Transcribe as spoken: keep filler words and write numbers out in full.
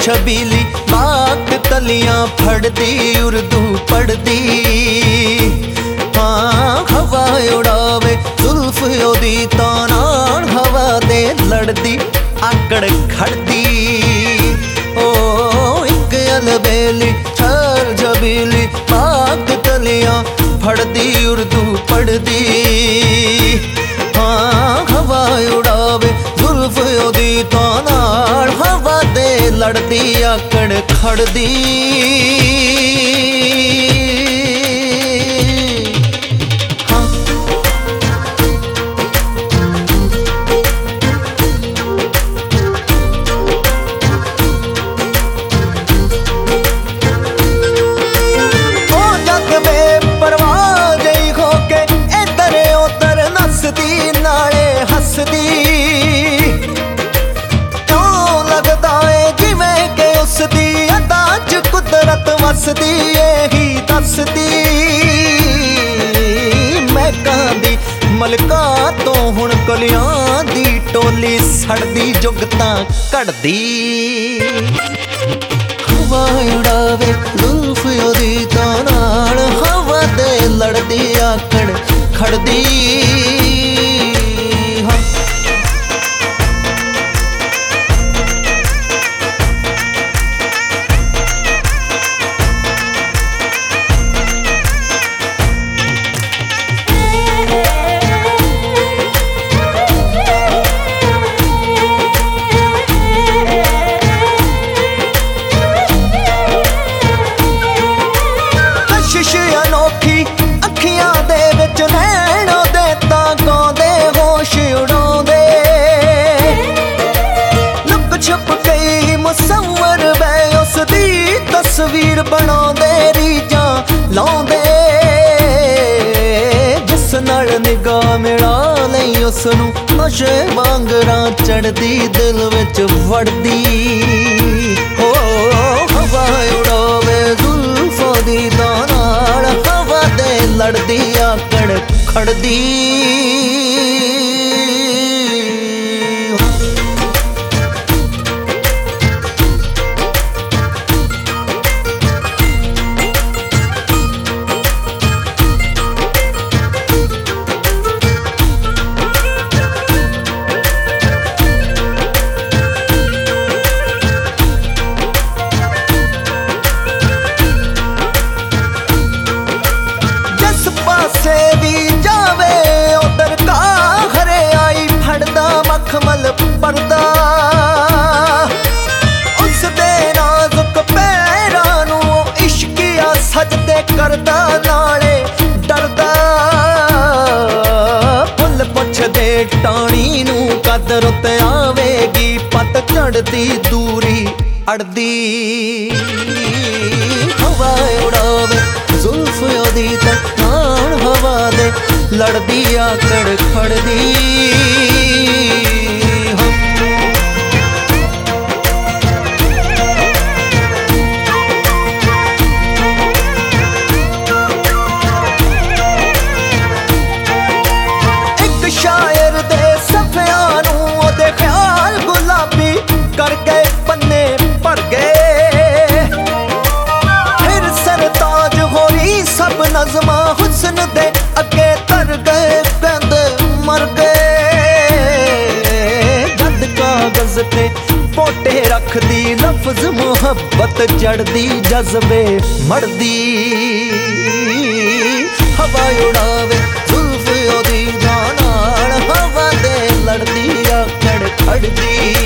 छबीली बात तलियां फड़दी उर्दू पढ़दी हाँ हवा उड़ावे जुल्फ ओदी तां नाल हवा दे लड़दी आकड़ खड़दी ओ एक अलबेली छर छबीली बात तलियां फड़दी उर्दू पढ़दी हाँ हवा उड़ावे जुल्फ ओदी तां नाल हवा दे लड़दी आकड़ खड़दी वसदी यही दसदी महकां दी मलका तो हुण कलियां दी टोली सड़दी जुगतां कढ़दी हवा उड़ावे जुल्फ ओदी तां नाल हवा दे लड़दी आकड़ खड़दी तस्वीर बनाउंदे रीजां लाउंदे जिस नाल निगाह मिला लई उसनूं नशे वांगरां चढ़दी दिल विच वड़दी हो हवा उड़ावे जुल्फ दी तां नाल हवा दे लड़दी आकड़ खड़दी पर्दा उस दे नाजुक पैरां नूं इश्किया सजदे करदा नाले डरदा फुल पुछदे टाणी नूं कदर ते आवेगी पत चढ़दी दूरी अड़दी हवा उड़ावे जुल्फ ओदी तां नाल हवा दे लड़दी आकड़ खड़दी नज़मा हुस्न दे अगे तर गए कहंदे मर गए जद कागज ते पोटे रखदी लफ्ज मुहब्बत जड़दी जज्बे मरदी हवा उड़ावे जुल्फ ओदी तां नाल हवा दे लड़दी आकड़ खड़दी।